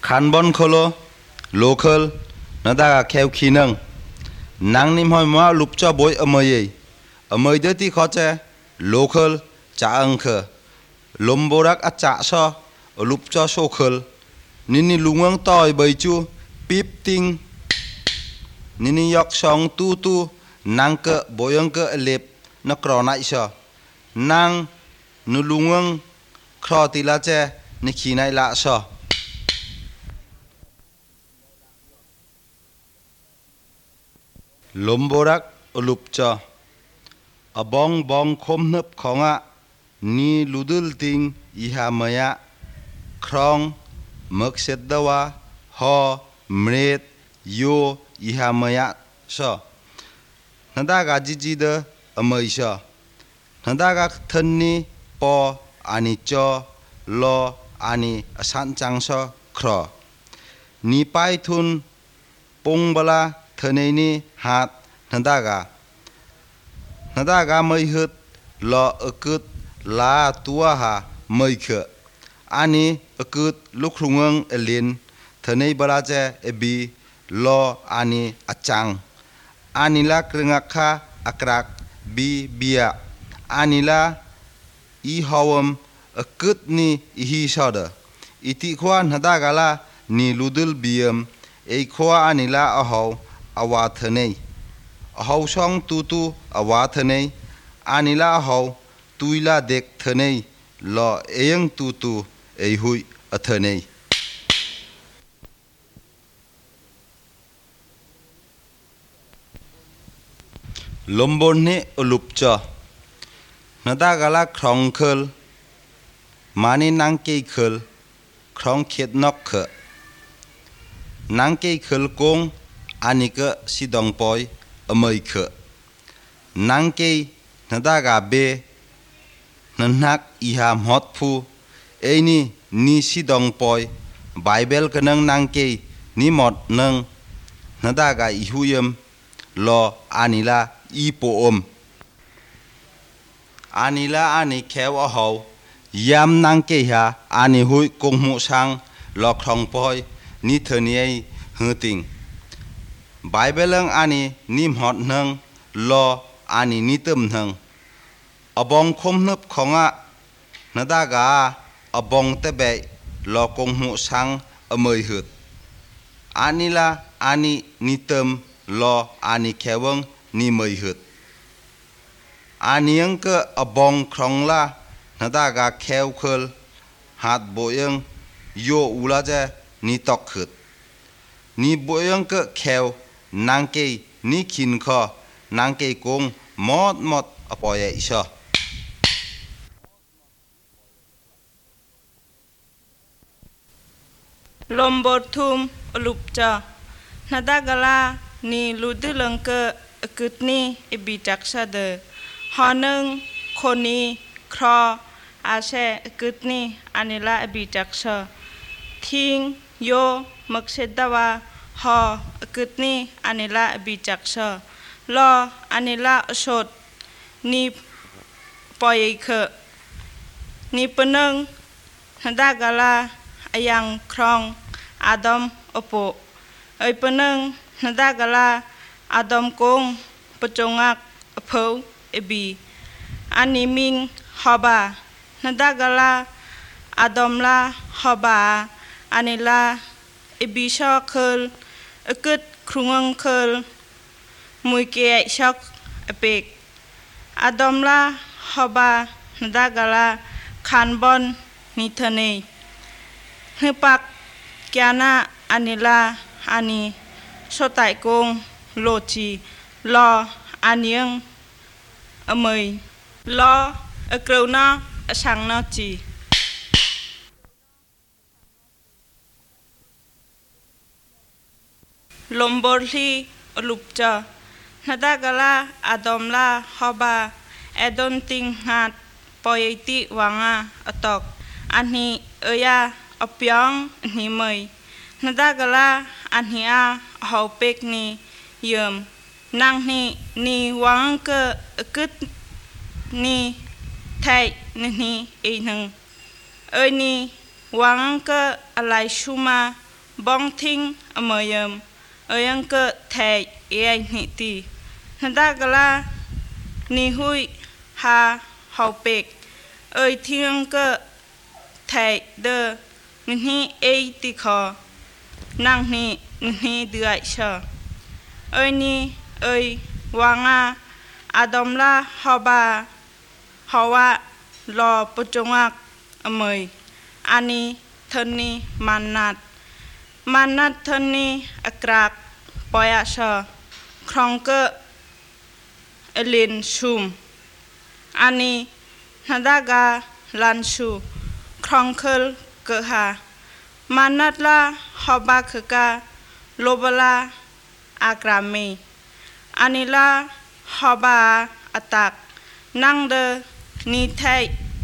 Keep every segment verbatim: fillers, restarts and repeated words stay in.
ขันบอลโคโลโลเคลนั่นได้แค่ขี้นังนังนิมหอยมาลุบจ่าบอยอเมย์อเมย์เดที่เขาจะโลเคลจ่าอังเคลมโบรักอาจ่าชอลุบจ่าโชเคลนี่นี่ลุงวังต่อยใบจูปีบติงนี่นี่ยกช่องตู้ตู้นังเกะบอยงเกะเล็บนักกรอนัยชอนังนูลุงวังครอติลาเจนี่ขี้นัยละชอลมโบรักลุบจ่าอบองบองคมนับของอ่ะนี่ลุดลติงอีหามายะครองมักเสดดาวะฮอเมรดโยอีหามายะชอนั่นได้กาจิจิเดอเมย์ชอนั่นได้กาทันนี่ปออานิจอลออานิสันจังชอครอนี่ไปทุนปงบลาเธอในนี้หัดนั่นได้กานั่นได้กาไม่ฮึดลออึกดลาตัวหาไม่เขะอันนี้อึกดลูกครุงงเอลินเธอในบลาเจเอบีลออันนี้อาจังอันนี้ละกรึงอักขะอักรักบีเบียอันนี้ละอีฮาวมอึกดนี่อีฮิชอดอิติขวานนั่นได้กาละนี่ลุดลบีมไอขวาอันนี้ละอาหาวอาวาเธอในอาหาวช่องตูตูอาวาเธอในอันนี้ละอาหาวตุยละเด็กเธอในลอเอียงตูตูไอหุยเธอในลมบนนี้ลุบจ่อนาดากาลาครองเคิลมานี่นังเกยเคิลครองเขียดนกเขนังเกยเคิลกงอันนี้ก็สิดองปอยอเมย์เขนังเกยนาดากาเบนันนักอีหามฮอตพูเอ้นี่นี่สิดองปอยไบเบิลก็นังนังเกยนี่หมดนังนาดากาอีหุยมลออานิลาอีโปอมอานิลาอานิแควหาว ยามนังเกียอันนี้หุยกงมุสังหลอกครองปอยนิเทนีหือติงไบเบิลอันนี้นิมหอดนังลออันนี้นิตึมนังอบองคมนึบของอะนาดากาอบองเตเบหลอกกงมุสังอเมยหืดอันนี้ละอันนี้นิตึมลออันนี้แควงนิเมยหืดอันนี้ยังก็อบองครองละนาดากาแควเคิลหัดโบยังโยอุลาเจนิตอกขืดนี่โบยังก็แควนังเกยนี่ขินคอนังเกยกงหมดหมดอปอยอิชาลมบดทุมลุบจานาดากาลานี่ลุดลังเกกึดนี่อบิจักษาเดฮอนึงคนนี้ครออาเชกึดนี่อันนี้ละอบิจักษาทิ้งโยมักเสดาวาฮอกึดนี่อันนี้ละอบิจักษาลออันนี้ละสดนี่ปอยเขนี่ปนึงนาดากาลาอายังครองอาดอมอโปไอปนึงนาดากาลาอาดอมกงปจงักอเพอเอบีอันนี้มิงฮอบานาดากาลาอาดอมลาฮอบาอันนี้ลาเอบีชอเคิลอกึดครุงเคิลมุยเกยชอกอเปกอาดอมลาฮอบานาดากาลาคานบอนนิเทเนฮึปักแกนาอานิลาอานีโชไตกงโลจีลออานียงอเมยลอเอกรวนาสังนาจีลมบอลลีลุบจานาดากาลาอาดอมลาฮอบาเอดอนติงฮัดปอยติวังอาอตอกอันนี้เอียอพยองนี่เมยนาดากาลาอันนี้อาฮาวเป็กนี่ยมนางนี่นี่วังเกกึดนี่ไทยนี่เองหนึ่งเอ้ยนี่วังเกอะไรชูมาบองทิ้งอเมยมเอยังเกิดแทยเอยนิตีนันดากลานิหุยฮาเฮาเป็กเอยทิ้งเกิดแทยเดองินฮีเอติคอนั่งนี่งินฮีเดือดเชอเอ้ยนี่เอ้ยวางอาอาดอมลาฮอบาฮาวารอปุจงักอเมยอันนี้เทนนี่มันนัดมันนัดเทนนี่อักรักปอยาเชอครองเกอเอลินชุมอันนี้นาดากาลันชูครองเคิลเกหามันนัดลาฮอบาคกาโลบลาอากรามีอันนี้ลาฮอบาอัตักนั่งเดนิเทย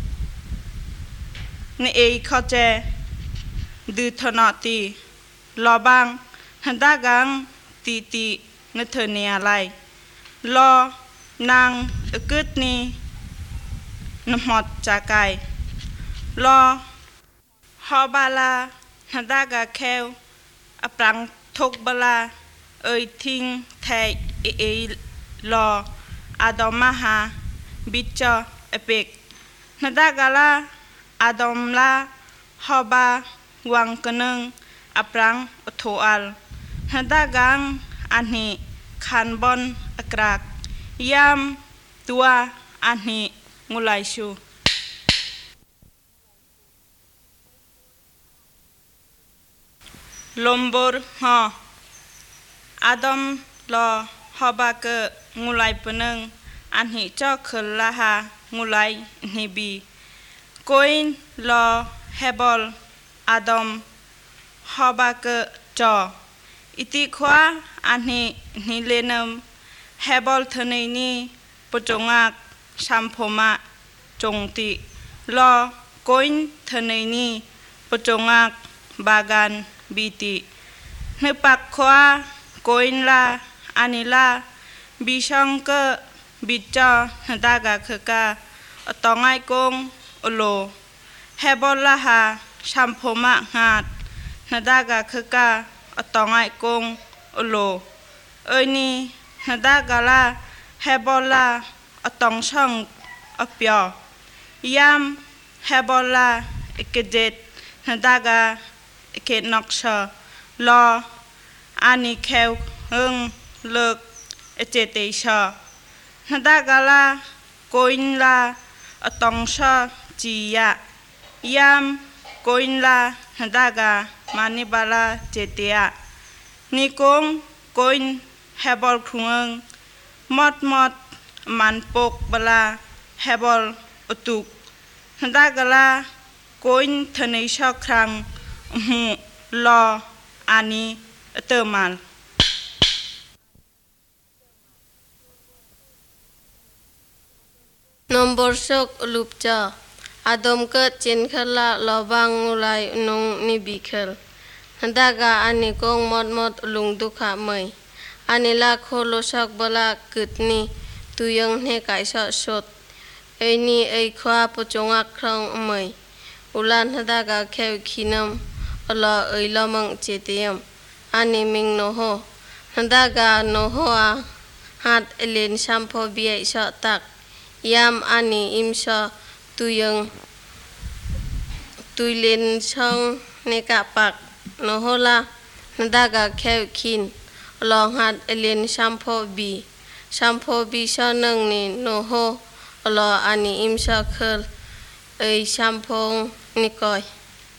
นี่เอเข้าใจดูทนอตีลอบังฮันดากังตีตีนเธอเนียไรลอนางกึดนี้นหมดจากไกลอฮอบาลาฮันดากาเคลอปรังทกบลาเอยทิ้งไทยเอเอลออาดอมมาฮาบิจอเอเปกฮันดากาลาอาดอมลาฮอบาวังกนึงอปรังอโทอัลฮันดากังอันนี้คันบอนอักรักยามตัวอันนี้งูไลชูลมบอร์ฮออาดอมลอฮอบาเกงูไลปนึงอันนี้เจ้าขลละฮางูไลนิบีโกอินลอเฮบอลอาดอมฮอบาเกจออิติขวาอันนี้นิเลนมเฮบอลเทเนนีปจงักชัมพมาจงติลอโกอินเทเนนีปจงักบากันบีติเนปักขวาโกอินลาอานิลาบิชังเกบิจอหดากาเคกาอตองไอกงอโลเฮบอลลาฮาชัมพมาหาดหดากาเคกาอตองไอกงอโลเอ้ยนี่หดากาลาเฮบอลลาอตองช่องอเปียยามเฮบอลลาเอกเจตหดากาเอกนอกชอลออานิเคลเอิงเลิกเอเจเตชอหดากาลาโกอินลาอตองชอจียะยามโกอินลาหดากามานิบาลาเจเตียนิกงโกอินเฮบอลครุงมอดมอดมันปกบลาเฮบอลอตุกหดากาลาโกอินเทเนชอครังหูลออานีเตอร์มัลนมบอร์ชกลูปจาอาดมเกิดเจนขลาลอบังงูไลนงนิบิเคลฮันดากาอันนี้กงมดมดลุงดุขาเมยอันนี้ลาโคโลชักบลากึดนี้ตุยังเนกายชอชดไอนี้ไอควาปจงอักครองเมยอุลันฮันดากาแควขีนมอลาไอลามังเจเตียมอันนี้มิงโนโฮฮันดากาโนโฮอาฮัดเอเลนชัมพอเบียชอตักยามอันนี้อิมชอตุยังตุยเลนช่องในกะปักโนโฮลานันดากาแควคินลองหัดเอเลนชัมโพบีชัมโพบีชอนึงนี่โนโฮลออันนี้อิมชอเคิลเอยชัมโพนิกอย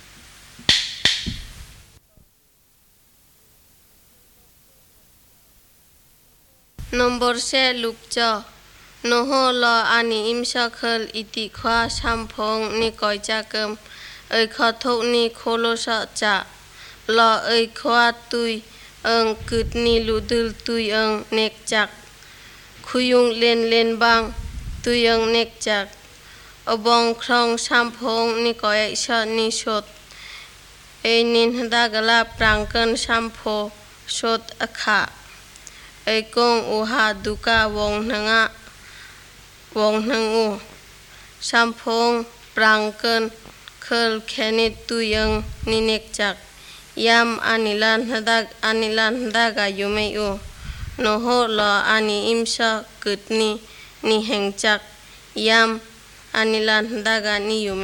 นมบอร์เซลูกจอโนโฮลออันนี้อิมชาเคิลอิติควาชัมพงนิกอยจากมเอยขอทุกนิโคโลชะจะลอเอยควาตุยเอิงกึดนิลุดุลตุยเอิงเนกจักคุยุงเลนเลนบังตุยเอิงเนกจักอบองครองชัมพงนิกอยชะนิชดเอยนินดากลาปรังกันชัมโพชดอคะเอยกงอุหาดุกาวงนังะวงนังอูชัมพงปรังเกินเคิลแคนิตุยังนิเนกจักยามอานิลันหดักอานิลันหดักายุเมอุโนโฮลออานิอิมชะกึดนีนิแห่งจักยามอานิลันหดักานิยุเม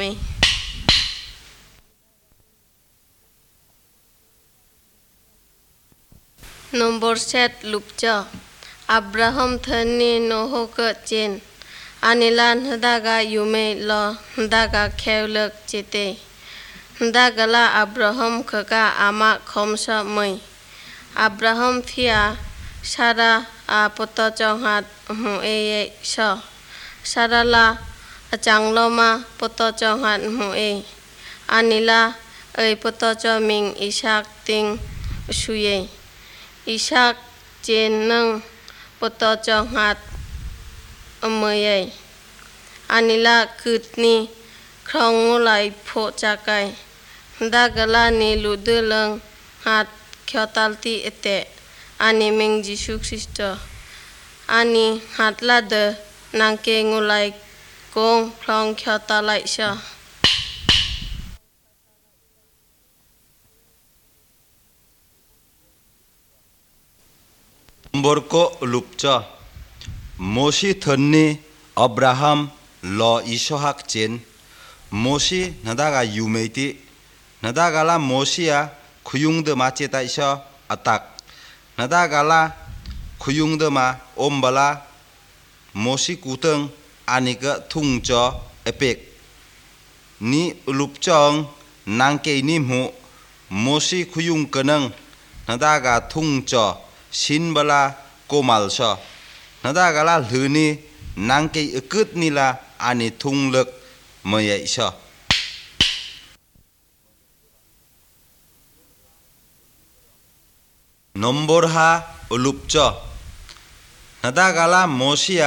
Nombor set lupja Abraham thani noho ke chen anilan hdaga yume lo hdaga khewlek chete hdagala Abraham khaka ama khomsa mai Abraham phia sara a poto chonghat hu e sha sarala achangloma poto chonghat hu e anila ei poto choming Ishak ting suye Ishak chen nang poto chonghat amoye anila kutni krong ngulai pho chakai dagala ni ludulang hat khyotalti ete ani ming Jisu Kristo ani hatla de nangke ngulai kong krong khyotalai sha Nombor ko lupcha Mosi thani Abraham lo Ishak chen Mosi nadaga yumeiti nadagala Mosia khuyung de ma cheta isha atak nadagala khuyung de ma ombala Mosi kuteng anika thungcho epek ni lupchong nangke ni mu Mosi khuyung kanang nadaga thungcho sin bala komal sha nadagala lhuni nangke ekut nila ani thunglek mayai sha Nombor ha ulupcha nadagala Mosia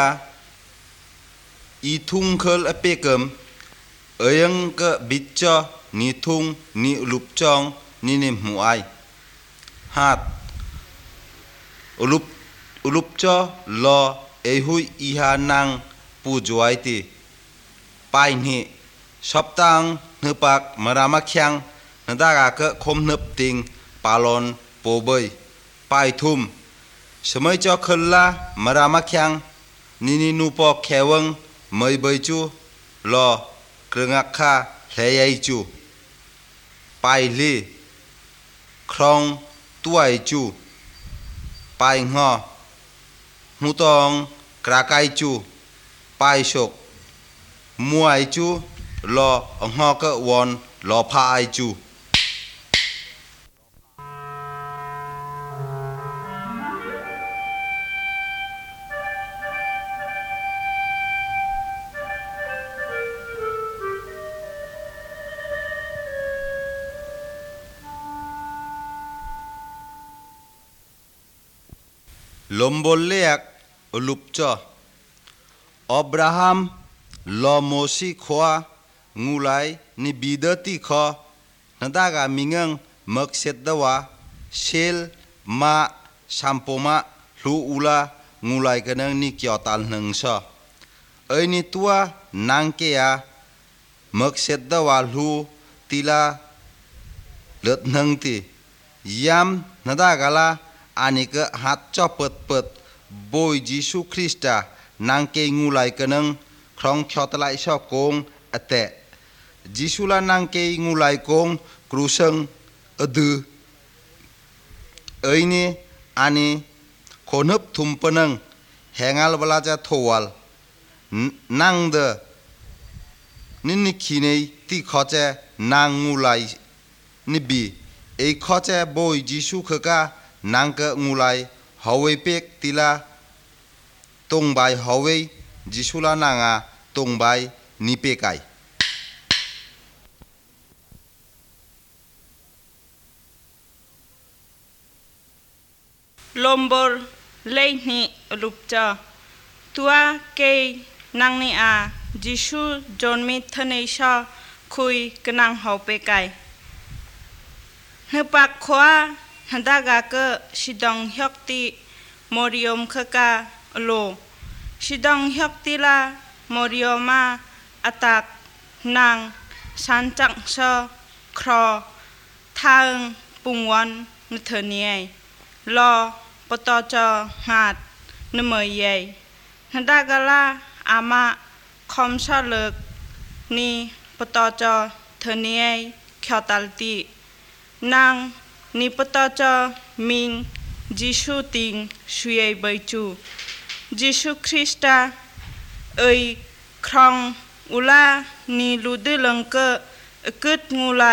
i thungkhel apekam ayang ke bitcha ni thung ni ulupchong ni ni muai hat ulup ulupcha lo ehui iha nang pujuaiti paini saptang nepak maramakhyang nadaga ke khomnep ting palon poboi paithum semai cho khalla maramakhyang nini nupo khewang mai baichu lo krengakha hlayai chu paili krong tuai chu pai ngo mutong krakai chu pai sok muai chu lo ngo ke won lo pha ai chu Lombolleak ulupcha Abraham lo Mosi khoa ngulai ni bidati kho nadaga mingang makset dawa sel ma sampoma lu ula ngulai kanang ni kyotal nang sa ai ni tua nangke ya makset dawa lu tila let nang ti yam nadaga la anika hat chopet pet boy Jisu Krista nangke ngulai kanang krong khyotlai sha kong ate Jisula nangke ngulai kong krusang adu aini ani khonep thumpanang hengal balaja thowal nang de ninni khinei ti khoche nang ngulai nibi ei khoche boy Jisu khaka nangka ngulai hawe pek tila tongbai hawe Jisula nanga tongbai nipekai Lombor leihni lupcha tua ke nangni a Jisu jonmi thaneisha khui kanang haupekai Hepak khoa Handaga ke sidang hyokti moriom khaka lo sidang hyokti la morioma atak nang sanchang sa kro thang ปุงวันนเธอเนียรอปตอจอหาดนเมยใหญ่ฮันดากาลาอามาคอมชาเลิกนี่ปตอจอเธอเนียเขียวตัลตีนางนี่ปตอจอมิงจิชูติงช่วยใบจูจิชูคริสตาเอ้ยครองอุลานี่ลูดลังเกอกุดงูไล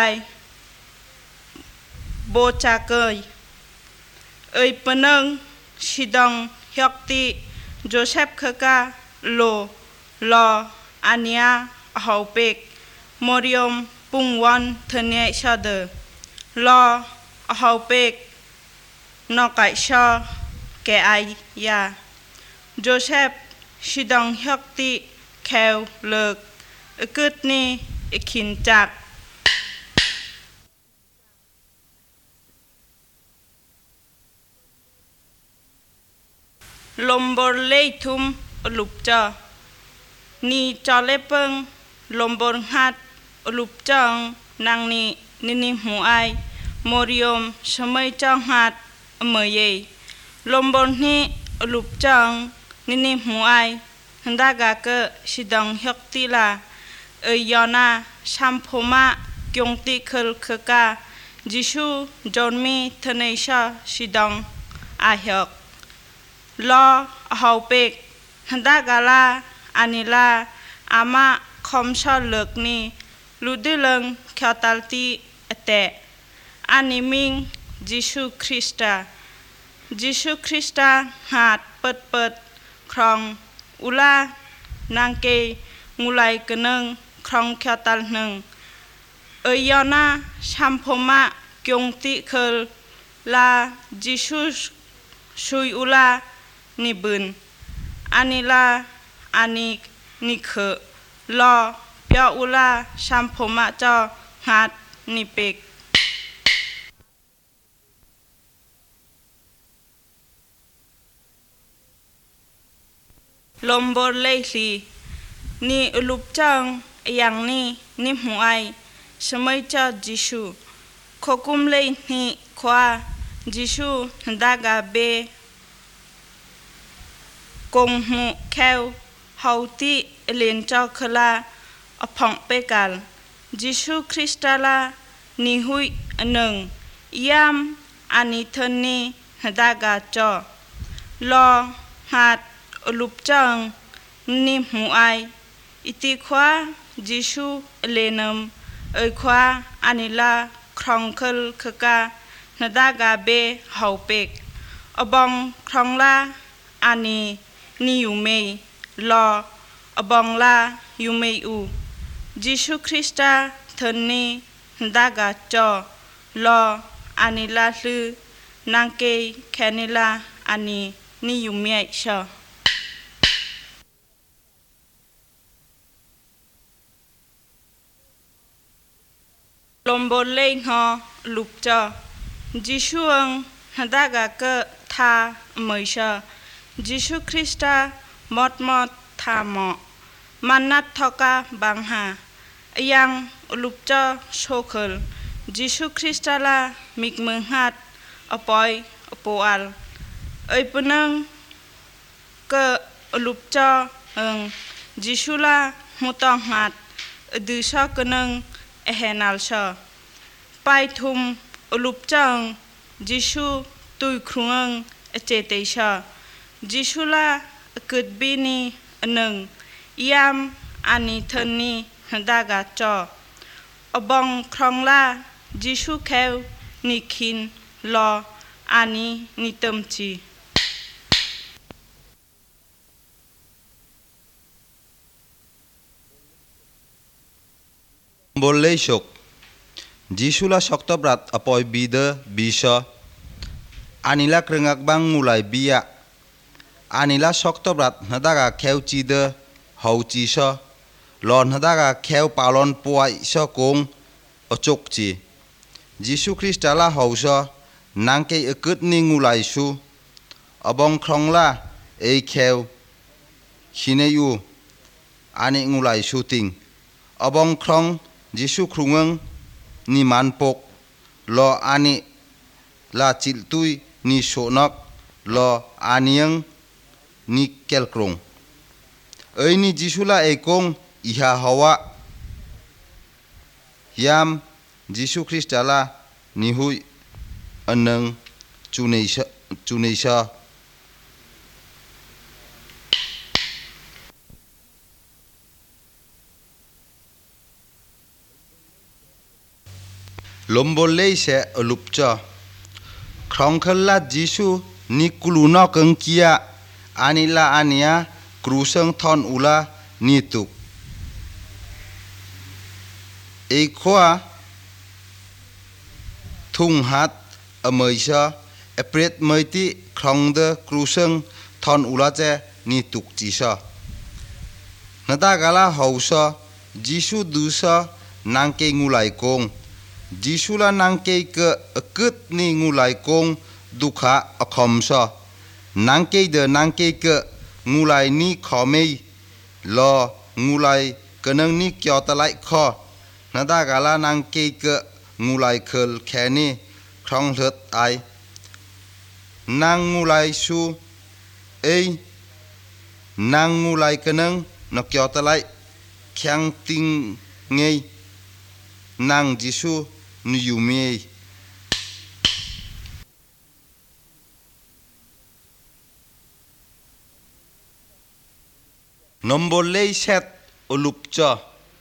โบจากเกยเอ้ยปนังชิดองฮยกตีโจเซฟเคกาโลลออานียฮาวเปกมอริอมปุงวันเทเนชาเดลอฮาวเปกนอไกชาแกไอยาโจเซฟชิดองฮยกตีแควเลิกกึดนี่ขินจักลมบอลเล่ทุมลุบจานี่จอเล่เปิงลมบอลฮัดลุบจังนางนี่นินิหัวไอมอริอมสมัยจังฮัดเมย์ลมบอลนี่ลุบจังนินิหัวไอฮันดากาเกชิดังฮยกตีลาเอยยอนาชัมพมากยงติเคลเคกาจิชูจอนมีทเนชาชิดังอาฮยกลอฮาวเปกฮันดากาลาอานิลาอามาคอมชอเลิกนี่ลูดิลังเขียวตัลตีเตะอานิมิงจิชูคริสตาจิชูคริสตาหาดเปิดเปิดครองอุลานางเกงูไลกนึงครองเขียวตัลหนึ่งเอยอนาชัมพมากยงติเคลลาจิชูชุยอุลานิบุนอานิลาอานินิเคลอเปียอุลาชัมพมะจอหัดนิเปกลมบอลเล่ลีนี่ลุบจังอย่างนี้นิมหัวไอสมัยเจ้าจิชูขกุมเล่นี่ขวาจิชูดากาเบกงหูแควเฮาติเลียนเจ้าคลาอพองเปกัลจิชูคริสตาลานิหุยหนึ่งยามอานิเทนีดากาจอลอหัดลุบจังนิมหูไออิติขวาจิชูเลนมเอยขวาอานิลาครองเคลคกานดากาเบเฮาเปกอบองครองลาอานีนิยูเมลออบองลายูเมอูจิชูคริสตาเทนีดากาจอลออานิลาลือนางเกแคนิลาอานีนิยูเมชอลมบอลเล่งฮอลุบจอจิชูองฮันดากาเกทาเมยชาจิชูคริสตามอดมอดทามอมันนัดทอกาบังหายังลุบจอโชคลจิชูคริสตาลามิกเมืองฮัดอปอยอปอัลเอยปนังเกลุบจอเอิงจิชูลามุตองฮัดดือชอกนึงเอเฮนัลชอไปทุมลุบจังจิชูตุยครุงเอเจเตชาจิชูลาเกิดบินีหนึ่งยามอานิเทนีดากาจออบองครองลาจิชูแควนิคินลออานินิเตมจีบอลเล่ชกจิชูลาชกตบรัดอปอยบีเดบิชาอานิลาเครืองอักบังงูไลบียะอานิลาชกตบรัดนาดากาแควจีเดฮาวจีชาลอนนาดากาแควปาลอนปวยชากงอจกจีจิชูคริสต์ลาฮาวชานางเกยกึดนิงูไลชูอบองครองลาเอแควชิเนยูอานิงูไลชูติงอบองครองจิชูครุงนิมันปกลออานิ la chil tui ni sonak lo aniang ni kelkrong ấy ni Jisula ekong iha hawa yam Jisu Kristala ni hui anang chuneisa chuneisa lombolei se alupcha krongkhalla Jisu ni kuluna keng kia anila ania kruseng thon ula ni tuk e khoa thung hat ameisa epret meiti krongde kruseng thon ula che ni tuk chisa nada gala hausa Jisu dusa nangke ngulai kong Jisula nangke ke akut ni ngulai kong dukha akhomsa nangke de nangke ke ngulai ni khomei lo ngulai kenang ni kyotalai kho nada gala nangke ke ngulai khel khani krong hlet ai nang ngulai su ei nang ngulai kenang no kyotalai khyang ting ngei nang Jisu nu yumi nombor lei set ulupcha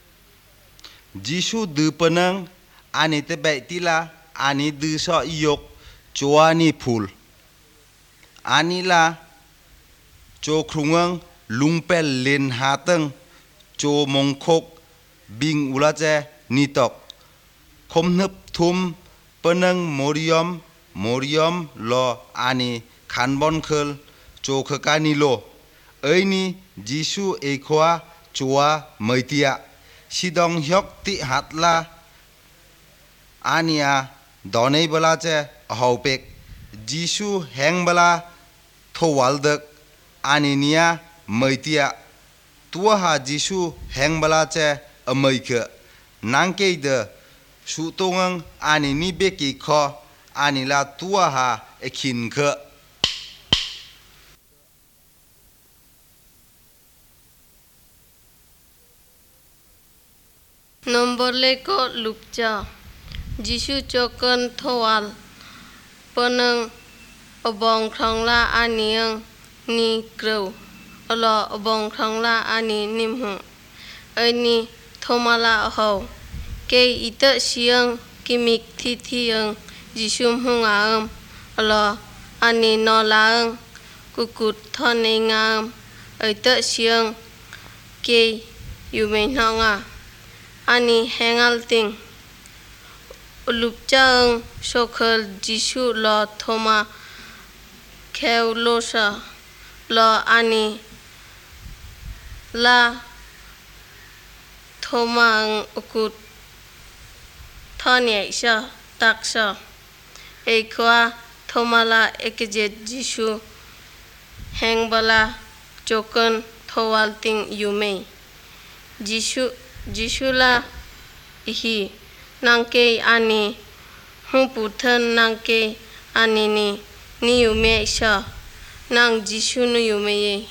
Jisu du penang ani te baitila ani du so iyok chua ni phul ani la cho krungang lungpel len hateng cho mongkhok bing ulache nitok khom nup thum penang moriam moriam lo ani khanbon khel cho khakani lo eini Jisu ekhoa chua maitia sidong hyok ti hatla ania donei bala che haupek Jisu heng bala thowaldak aninia maitia tua ha Jisu heng bala che amaike nangke de su tongang ani ni beki kho ani la tua ha ekhin khe Nombor leko lupcha Jisu chokan thowal penang obong khangla aniang ni krau alo obong khangla ani nimhu ani thomala ho ke ita siang kimik thi thiang Jisu hungam alo ani no laang kukut thone ngam ita siang ke yumen hanga ani hengal ting ulupchang sokhal Jisu lo thoma kheulosa lo ani la thomang ukut thone sha taksa ekwa thomala ekjet Jisu hengbala chokan thowal ting yume Jisu Jisula ihi nangke ani humputhan nangke ani ni ni yume sha nang Jisu nu yume ye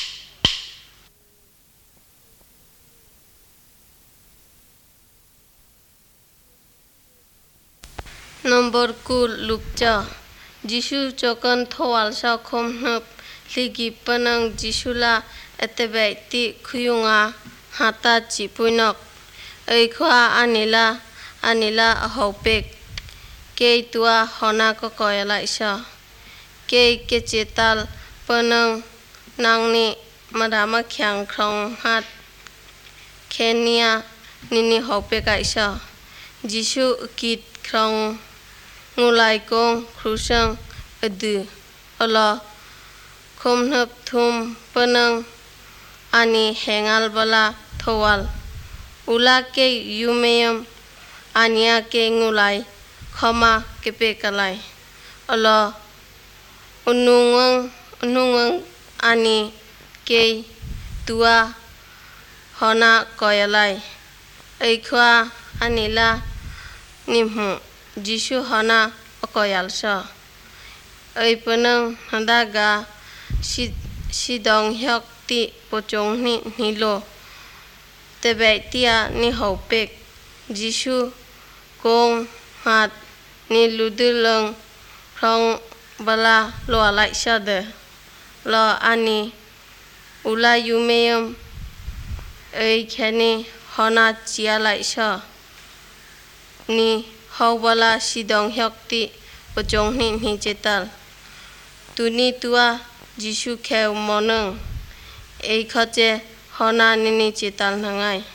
Nombor kul lupcha Jisu chokan thowal sa khom hap ligi panang Jisula etebe ti khuyunga hata chipunok ei khwa anila anila hopek ke tua hona ko koyala isa ke ke chetal panang nangni madama khyang khrong hat khenia nini hopeka isa Jisu kit khrong ngulai kong krusang adu ala khomnap thum panang ani hengal bala thowal ula ke yumeyam ania ke ngulai khoma ke pekalai ala unungang unungang ani ke tua hona koyalai eikhwa anila nimhu Jisu hona koyalsa เอ้ยปนึงหันดากาชิชิดองฮอกติปจงนินิโลเตเบเตียนิเฮาเป็กจิชูกงหัดนิลุดลงพรองบลาโลอะไลชาเดลออานีอุลายูเมยมเอ้ยแค่นี้ฮอนาจียไลชานี่เฮาบลาชิดองฮอกติปจงนินิเจตัลตุนีตัวจิชูแควมอนึงเอ้ยเขาเจฮอนานินิเจตัลนังไง